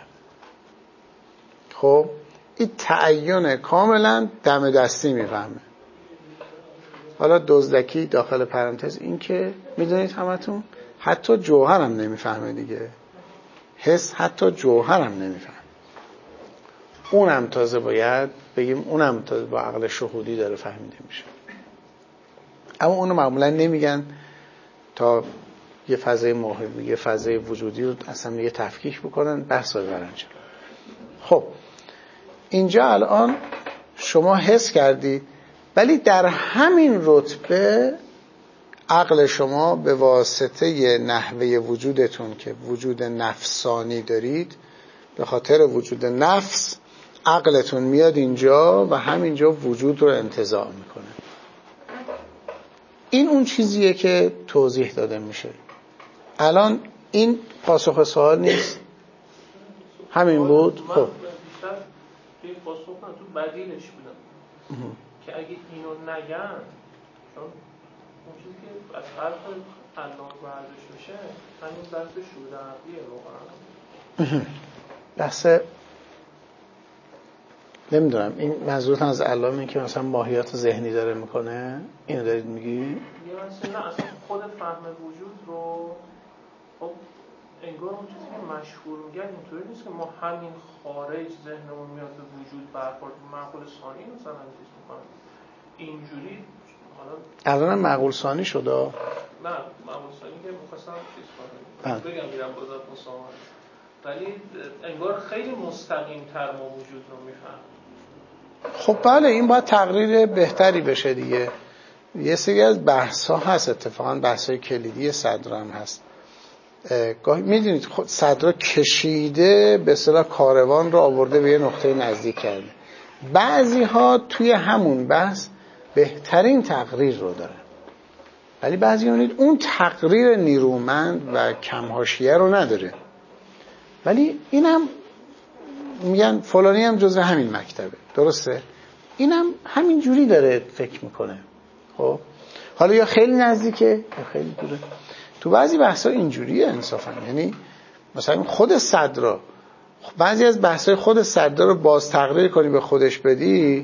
خب این تعین کاملا دم دستی میفهمه. حالا دزدکی داخل پرانتز این که میدونید همتون حتی جوهر هم نمیفهمه دیگه. حس حتی جوهر هم نمیفهمه. اونم تازه باید بگیم اونم تازه با عقل شهودی داره فهمیده میشه. اما اونو معمولا نمیگن تا یه فضای موهبی، یه فضای وجودی رو اصلا یه تفکیک بکنن، بحث رو برن جلو. خب اینجا الان شما حس کردید، ولی در همین رتبه عقل شما به واسطه نحوه وجودتون که وجود نفسانی دارید، به خاطر وجود نفس عقلتون میاد اینجا و همینجا وجود رو انتزاع میکنه. این اون چیزیه که توضیح داده میشه. الان این پاسخ سوال نیست؟ همین بود؟ خب این پاسخ من تو بدیلش بودم که اگه اینو نگن، چون اون چیزی که از حرف علامه برداشت میشه همین بحث شهود عقلیه واقعا. بحث نمیدونم این منظورتون از علامه این که مثلا ماهیات ذهنی داره میکنه، اینو دارید میگی؟ یه مثلا نه اصلا خود فهم وجود رو خب انگار اون چیزی که مشهور میگن اینطوری نیست که ما همین خارج ذهنمون میاد به وجود برخورد معقول ثانی مثلا چیز میکنم اینجوری. حالا الان معقول ثانی شده؟ نه معقول ثانی که میخواستم چیز کنم بگم میرم بازار مسامحه، ولی انگار خیلی مستقیم تر ما وجود رو میفهم. خب بله این باید تقریر بهتری بشه دیگه. یه سری از بحث ها هست، اتفاقا بحث های کلیدی صدر هم هست. گاهی میدونید خود صدر کشیده به اصطلاح کاروان رو آورده به یه نقطه نزدیک کرده. بعضی ها توی همون بحث بهترین تقریر رو داره، ولی بعضی ها اون تقریر نیرومند و کم حاشیه رو نداره. ولی اینم میگن فلانی هم جزو همین مکتبه، درسته؟ اینم همین جوری داره فکر میکنه. خب حالا یا خیلی نزدیکه یا خیلی دوره. تو بعضی بحث‌ها اینجوریه انصافا، یعنی مثلا خود صدر، بعضی از بحث‌های خود صدر رو باز تقریر کنی به خودش بدی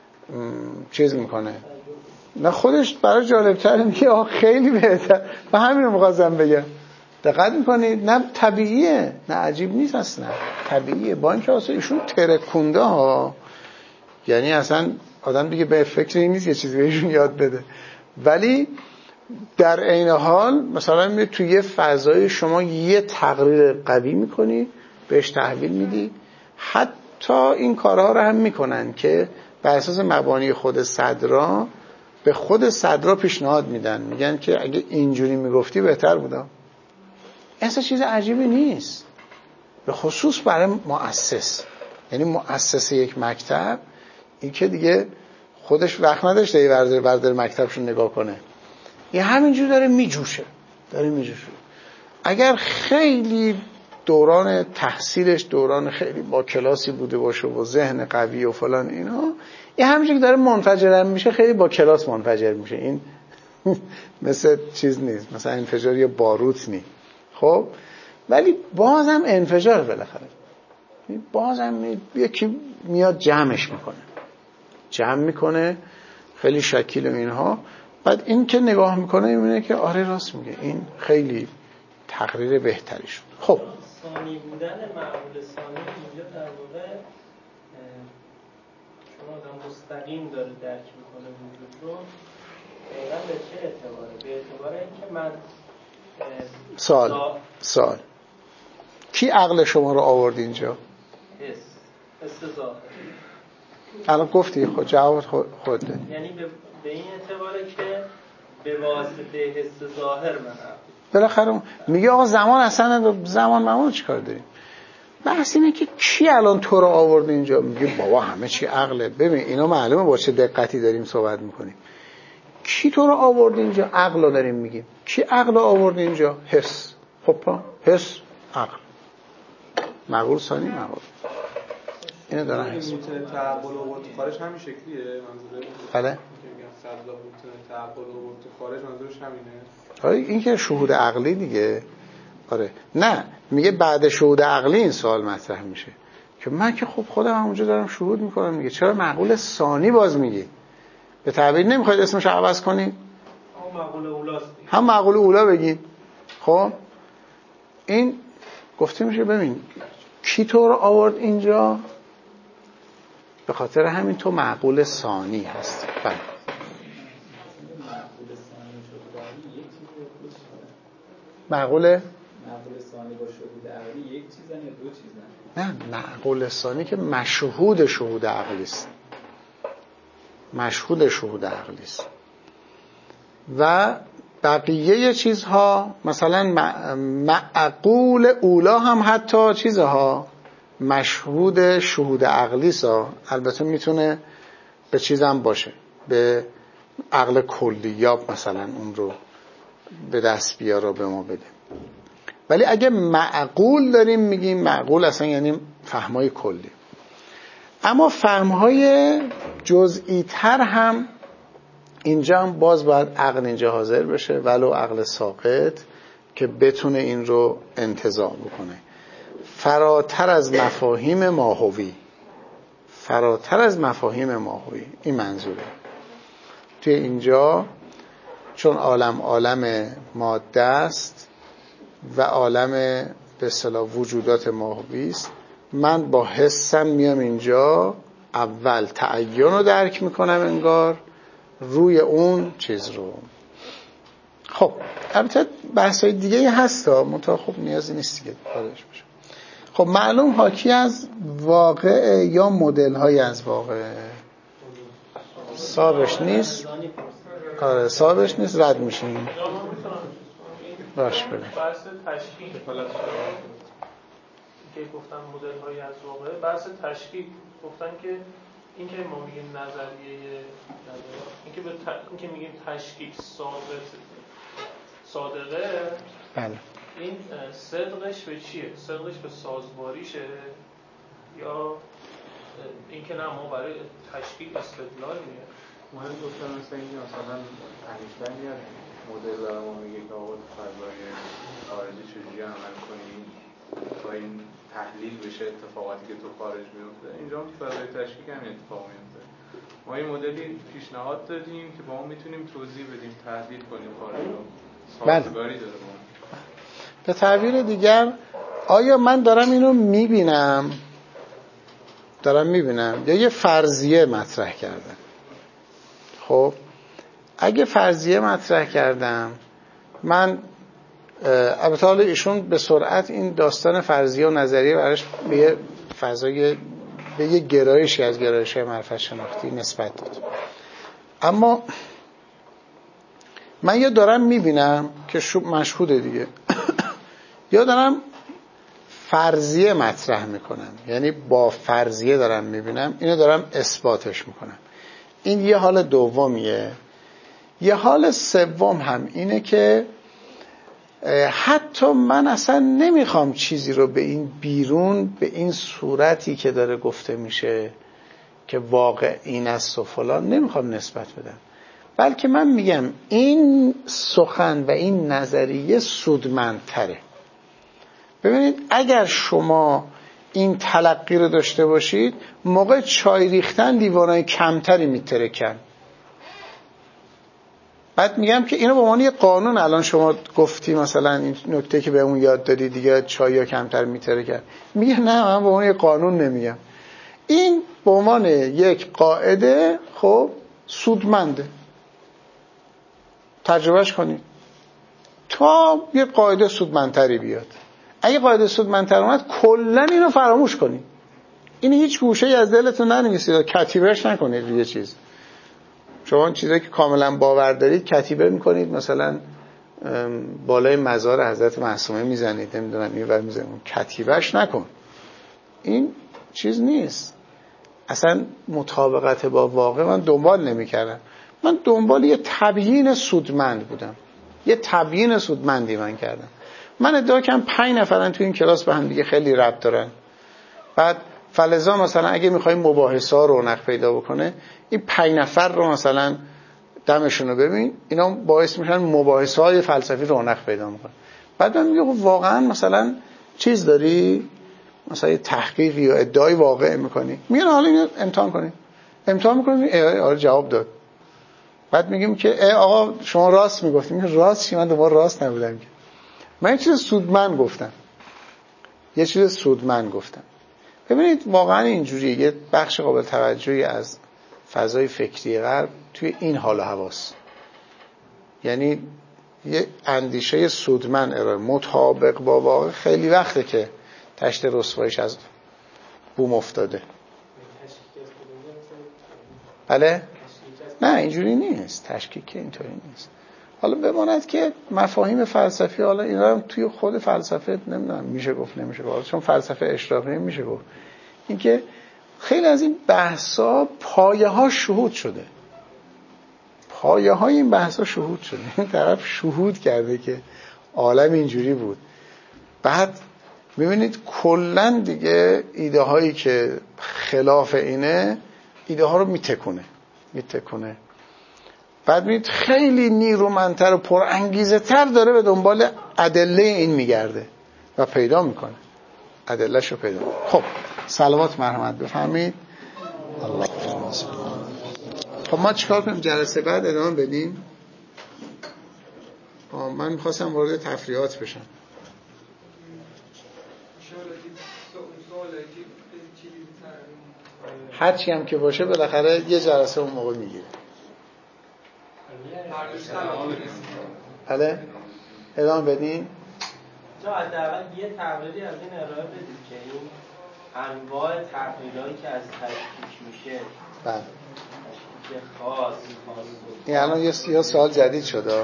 چیز میکنه، نه خودش برای جالب‌تر میگه آه خیلی بهتر. و همین رو می‌خواستم بگم، دقت میکنید نه طبیعیه، نه عجیب نیست اصلا، طبیعیه. با اینکه اصلا ایشون ترکونده ها، یعنی اصلا آدم دیگه به فکر این نیست یه چیزی بهشون یاد بده، ولی در عین حال مثلا می توی یه فضای شما یه تقریر قوی میکنی بهش تحویل میدی. حتی این کارها رو هم میکنن که بر اساس مبانی خود صدرا به خود صدرا پیشنهاد میدن، میگن که اگه اینجوری میگفتی بهتر بودا. اصلا چیز عجیبی نیست، به خصوص برای مؤسس. یعنی مؤسس یک مکتب این که دیگه خودش وقت نداشته یه بردار بردار مکتبشون نگاه کنه، یه همینجور داره میجوشه داره میجوشه. اگر خیلی دوران تحصیلش دوران خیلی با کلاسی بوده باشه و ذهن قوی و فلان اینا، یه همینجور که داره منفجر میشه خیلی با کلاس منفجر میشه. این مثل چیز نیست، مثلا انفجار یه باروت نیست. خب ولی بازم انفجار بالاخره، بازم یکی میاد جمعش میکنه جمع میکنه خیلی شکیل و اینها. بعد این که نگاه میکنه میبینه که آره راست میگه، این خیلی تقریر بهتری شد. خب ثانی بودن معقول ثانی اینجا در واقع چون آدم مستقیم داره درک میکنه وجود رو، دقیقا به چه اعتباره؟ به اعتبار اینکه من سال زا... سال کی عقل شما رو آورد اینجا؟ حس حس ظاهر. الان گفتی خود جواب خود ده. یعنی به, به این اعتباره که به واسطه حس ظاهر من عقل. بالاخره میگه آقا زمان اصلا زمان ممون چیکار داریم؟ بحث اینه که کی الان تو رو آورد اینجا؟ میگه بابا همه چی عقله. ببین اینا معلومه با چه دقتی داریم صحبت میکنیم. کی تو رو آورد اینجا؟ عقل رو داریم میگیم. کی عقل رو آورد اینجا؟ حس. خب حس عقل. معقول ثانی معقول. اینو دارن حس. میتونه تعقل آورد تو خارج همین شکلیه منظوره؟ بله. میگم صدلا میتونه تعقل آورد تو خارج منظورش همینه؟ آره این که شهود عقلی دیگه. آره نه میگه بعد شهود عقلی این سوال مطرح میشه که من که خب خودم همونجا دارم شهود میکنم. میگه چرا معقول ثانی باز میگی؟ به تعبیر نمیخواید اسمش عوض کنی؟ هم معقول اولاست. هم معقول اولا بگی. خب این گفته میشه ببین کی تو رو آورد اینجا؟ به خاطر همین تو معقول ثانی هستی. بله معقول معقول ثانی با شهود عقلی یک چیزن یا دو چیزن؟ نه معقول ثانی که مشهود شهود عقلی است. مشهود شهود عقلی است. و بقیه چیزها مثلا معقول اولا هم حتی چیزها مشهود شهود عقلی است. البته میتونه به چیزم باشه، به عقل کلیاب مثلا اون رو به دست بیاره به ما بده. ولی اگه معقول داریم میگیم معقول اصلا یعنی فهمای کلی. اما فهمهای جزئی تر هم اینجا هم باز باید عقل اینجا حاضر بشه، ولو عقل ساقط، که بتونه این رو انتزاع بکنه. فراتر از مفاهیم ماهوی، فراتر از مفاهیم ماهوی، این منظوره. توی اینجا چون عالم عالم ماده است و عالم به اصطلاح وجودات ماهوی است، من با حسم میام اینجا اول تعین رو درک میکنم انگار، روی اون چیز رو. خب البته بحثای دیگه هست ها، منتها خب نیازی نیست دیگه واردش بشه. خب معلوم حاکی از واقع یا مدل های از واقع صاحبش نیست. آره صاحبش نیست، رد میشیم. باش بله. بحث تشکیل که گفتن مدل های از واقع، بحث تشکیل گفتن که این که ما میگیم نظریه این که به ت... این که میگیم تشکیل ثابت صادقه، بله این صدقش به چیه؟ صدقش به سازواریشه یا این که نه ما برای تشکیل استدلال میاد؟ مهم گفتن مثلا اینکه مثلا انیشتین میاد مدل داره ما میگه که آقا فضای خارجی چجوری عمل کنیم تا این تحلیل بشه اتفاقاتی که تو خارج میفته. اینجا هم تو فضای تشکیک هم اتفاق میفته. ما این مدلی پیشنهاد دادیم که با اون میتونیم توضیح بدیم، تحلیل کنیم خارج رو. سازگاری داره با اون. به تعبیر دیگر آیا من دارم اینو میبینم دارم میبینم یا یه فرضیه مطرح کردم؟ خب اگه فرضیه مطرح کردم، من البته حالا ایشون به سرعت این داستان فرضیه و نظریه براش به یه فضای به یه گرایشی از گرایش‌های معرفت شناختی نسبت داد. اما من یا دارم میبینم که مشهوده دیگه یا دارم فرضیه مطرح میکنم، یعنی با فرضیه دارم میبینم، اینو دارم اثباتش میکنم. این یه حال دومیه. یه حال سوم هم اینه که حتی من اصلا نمیخوام چیزی رو به این بیرون به این صورتی که داره گفته میشه که واقع این است و فلان نمیخوام نسبت بدم، بلکه من میگم این سخن و این نظریه سودمندتره. ببینید اگر شما این تلقی رو داشته باشید، موقع چای ریختن لیوانای کمتری میترکن. بعد میگم که اینو به عنوان یه قانون، الان شما گفتی مثلا این نکته که به اون یاد دادی دیگه چایا کمتر میتره کرد، میگه نه من به عنوان یه قانون نمیگم، این به عنوان یک قاعده خب سودمنده، تجربهش کنید تا یه قاعده سودمندتری بیاد. اگه قاعده سودمندتر اومد کلا اینو فراموش کنید، این هیچ گوشه‌ای از دلتون ننویسید، کتیبهش نکنید روی چیز. شما چیزایی که کاملا باور دارید کتیبه میکنید، مثلا بالای مزار حضرت معصومه میزنید، نمیدونم اینور میزنید، کتیبهش نکن. این چیز نیست، اصلا مطابقت با واقع من دنبال نمیکردم. من دنبال یه تبیین سودمند بودم، یه تبیین سودمندی من کردم. من ادعا کنم پنج نفرن تو این کلاس به هم دیگه خیلی ربط دارن. بعد فلزا مثلا اگه میخوایم مباحثه ها رونق پیدا بکنه، این پنج نفر رو مثلا دمشون رو ببین، اینا باعث میشن مباحثه های فلسفی رونق پیدا میکنه. بعد من میگم واقعا مثلا چیز داری، مثلا یه تحقیقی یا ادعای واقع میکنی، میگن حالا اینو امتحان کنید، امتحان میکنیم آره جواب داد. بعد میگیم که ای آقا شما راست میگفتیم. میگه راست چی؟ من دوباره راست نبودم که، من یه چیز سودمند گفتم، یه چیز سودمند گفتم. ببینید واقعا اینجوریه، یه بخش قابل توجهی از فضای فکری غرب توی این حال و حواس، یعنی یه اندیشه سودمند ارائه مطابق با واقع خیلی وقته که تشت رسوایش از بوم افتاده. بله؟ نه اینجوری نیست، تشکیک اینطوری نیست. حالا بماند که مفاهیم فلسفی، حالا اینا هم توی خود فلسفه نمیدونم میشه گفت نمیشه گفت، چون فلسفه اشراقی میشه گفت، اینکه خیلی از این بحثا پایه ها شهود شده، پایه های این بحثا شهود شده، این طرف شهود کرده که عالم اینجوری بود. بعد میبینید کلن دیگه ایده هایی که خلاف اینه ایده ها رو میتکونه میتکونه بعد میبینید خیلی نیرومندتر و پرانگیزه تر داره به دنبال ادله این میگرده و پیدا میکنه، ادلهش رو پیدا میکنه. خب صلوات مرحمت بفرمایید. الله. خب ما چیکار کنیم؟ جلسه بعد ادامه بدیم؟ من میخواستم وارد تفریحات بشم. هرچی هم که باشه بالاخره یه جلسه اون موقع میگیره. بله ادامه بدین. جا حداقل یه تقریری از این ارائه بدید که این انواع تقریرهایی که از تشکیک میشه، بله تشکیک خاص خاص این الان یه سوال جدید شده.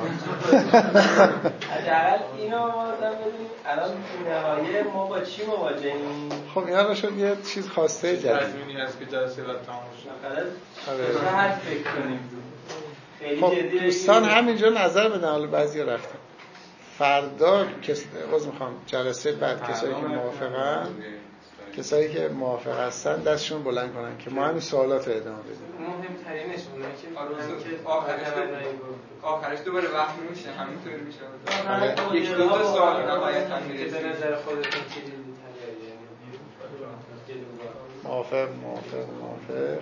حداقل اینو ما مثلا بدونیم الان تو نهایه ما با چی مواجهیم. خب اینا رو شد یه چیز خواسته جدید تضمینی هست که جلسه بعد تمام شه. آره هر فکر کنیم. خب دوستان همینجا نظر بدن، حالا بعضیا رفتن. فردا کس باز میخوام جلسه بعد کسایی که موافقن، کسایی که موافق هستن دستشون بلند کنن که ما همین سوالات رو ادامه بدیم. مهمترینش اونه که آخرش آخرش دوباره وقت میشه، همینطوری میشه. یک دو تا سوال نهایتاً میرسه. به نظر خودتون چه دیدی موافق موافق موافق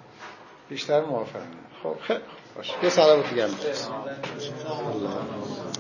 بیشتر موافق. خب خیلی باشه. یه سلام دیگه هم